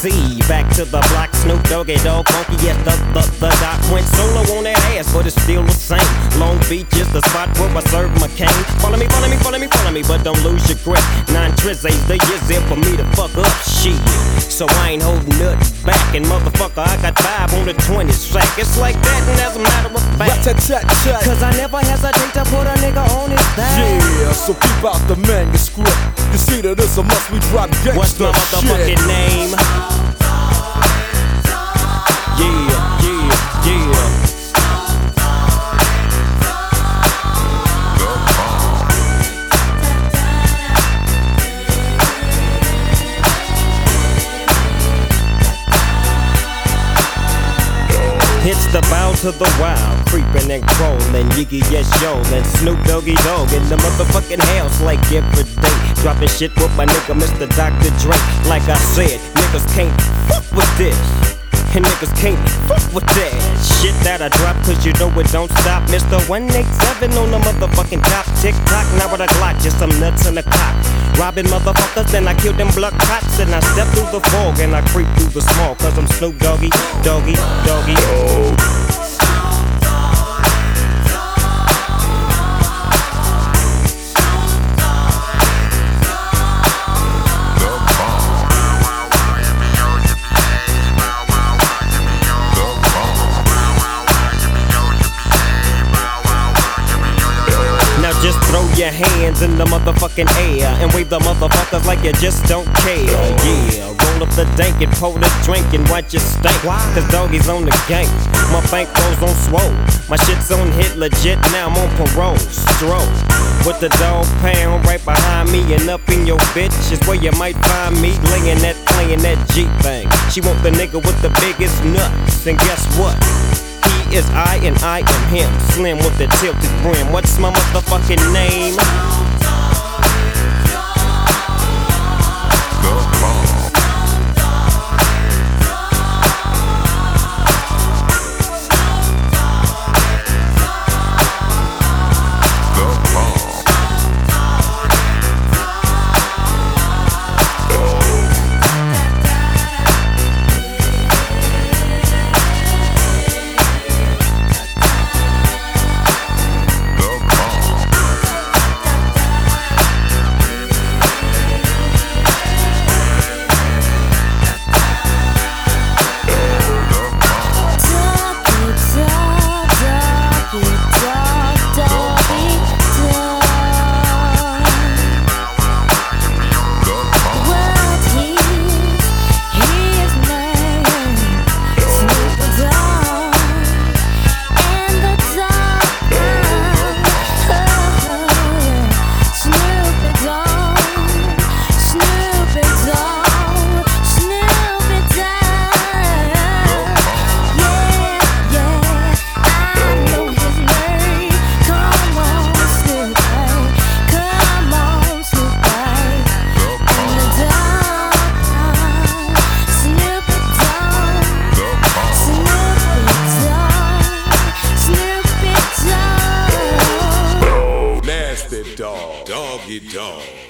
MC. Back to the block, Snoop Doggy Dogg, funky. Yes, the doc went solo on that ass, but it's still the same. Long Beach is the spot where I serve my cane. Follow me, but don't lose your grip. 9 trizzies, the years there for me to fuck up shit. So I ain't holding nothing back, and motherfucker, I got 5 on the 20 sack. It's like that, and as a matter of fact, cause I never hesitate to put a nigga on his back. Yeah, so keep out the manuscript. You see that it's a must we drop gangsta. What's my motherfucking name? Yeah. It's the bow to the wild, creeping and crawling, Yiggy yes yo, and Snoop Doggy Dogg in the motherfucking house like every day. Dropping shit with my nigga Mr. Dr. Dre. Like I said, niggas can't fuck with this, and niggas can't fuck with that shit that I drop, cause you know it don't stop. Mr. 187 on the motherfucking top. Tick tock, now with a Glock, just some nuts in the cock. Robbing motherfuckers, then I kill them blood cops. And I step through the fog and I creep through the small, cause I'm Snoop Doggy, Doggy, Doggy. Just throw your hands in the motherfucking air and wave the motherfuckers like you just don't care. Yeah, roll up the dank and pour the drink and watch it stink. Cause Doggy's on the gang, my bankroll's on swole. My shit's on hit legit, now I'm on parole. Stroll with the dog pound right behind me, and up in your bitch is where you might find me laying that, playing that G thing. She want the nigga with the biggest nuts, and guess what? He is I and I am him. Slim with the tilted brim. What's my motherfucking name? Doggy Dog.